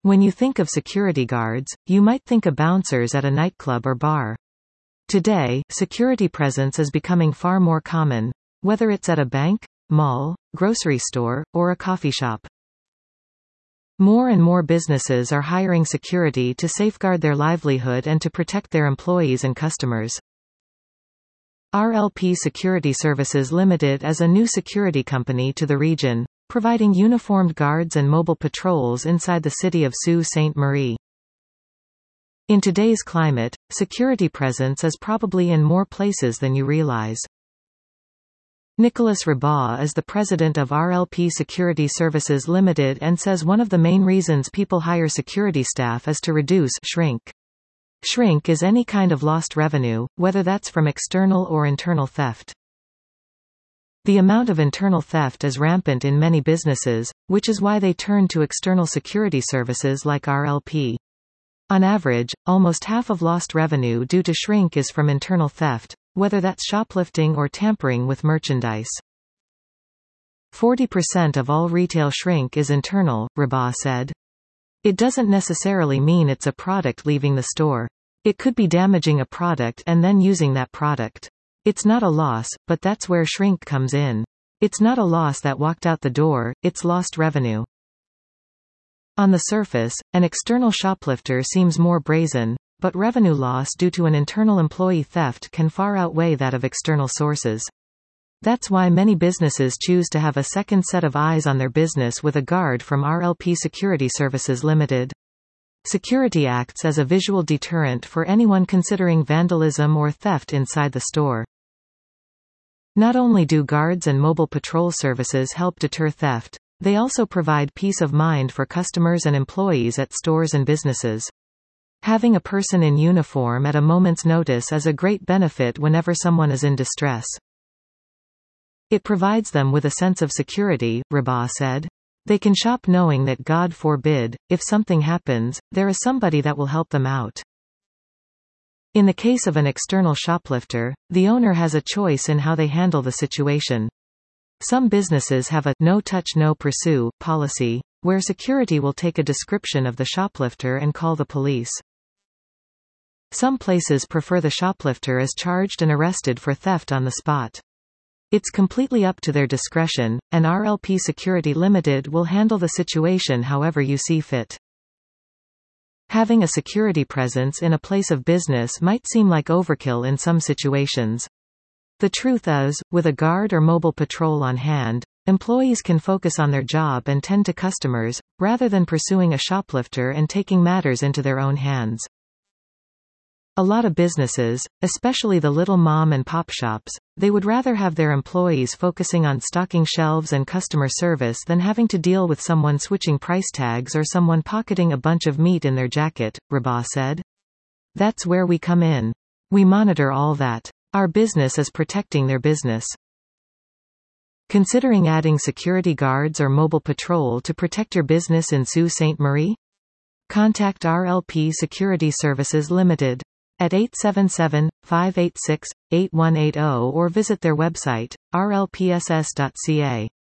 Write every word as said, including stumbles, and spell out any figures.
When you think of security guards, you might think of bouncers at a nightclub or bar. Today, security presence is becoming far more common, whether it's at a bank, mall, grocery store, or a coffee shop. More and more businesses are hiring security to safeguard their livelihood and to protect their employees and customers. R L P Security Services Limited is a new security company to the region, providing uniformed guards and mobile patrols inside the city of Sault Ste. Marie. In today's climate, security presence is probably in more places than you realize. Nicolas Rabault is the president of R L P Security Services Limited and says one of the main reasons people hire security staff is to reduce shrink. Shrink is any kind of lost revenue, whether that's from external or internal theft. The amount of internal theft is rampant in many businesses, which is why they turn to external security services like R L P. On average, almost half of lost revenue due to shrink is from internal theft, whether that's shoplifting or tampering with merchandise. forty percent of all retail shrink is internal, Rabault said. It doesn't necessarily mean it's a product leaving the store. It could be damaging a product and then using that product. It's not a loss, but that's where shrink comes in. It's not a loss that walked out the door, it's lost revenue. On the surface, an external shoplifter seems more brazen, but revenue loss due to an internal employee theft can far outweigh that of external sources. That's why many businesses choose to have a second set of eyes on their business with a guard from R L P Security Services Limited. Security acts as a visual deterrent for anyone considering vandalism or theft inside the store. Not only do guards and mobile patrol services help deter theft, they also provide peace of mind for customers and employees at stores and businesses. Having a person in uniform at a moment's notice is a great benefit whenever someone is in distress. It provides them with a sense of security, Rabault said. They can shop knowing that, God forbid, if something happens, there is somebody that will help them out. In the case of an external shoplifter, the owner has a choice in how they handle the situation. Some businesses have a no touch no pursue policy, where security will take a description of the shoplifter and call the police. Some places prefer the shoplifter is charged and arrested for theft on the spot. It's completely up to their discretion, and R L P Security Limited will handle the situation however you see fit. Having a security presence in a place of business might seem like overkill in some situations. The truth is, with a guard or mobile patrol on hand, employees can focus on their job and tend to customers, rather than pursuing a shoplifter and taking matters into their own hands. A lot of businesses, especially the little mom and pop shops, they would rather have their employees focusing on stocking shelves and customer service than having to deal with someone switching price tags or someone pocketing a bunch of meat in their jacket, Rabault said. That's where we come in. We monitor all that. Our business is protecting their business. Considering adding security guards or mobile patrol to protect your business in Sault Ste. Marie? Contact R L P Security Services Limited at eight seven seven, five eight six, eight one eight zero or visit their website, r l p s s dot c a.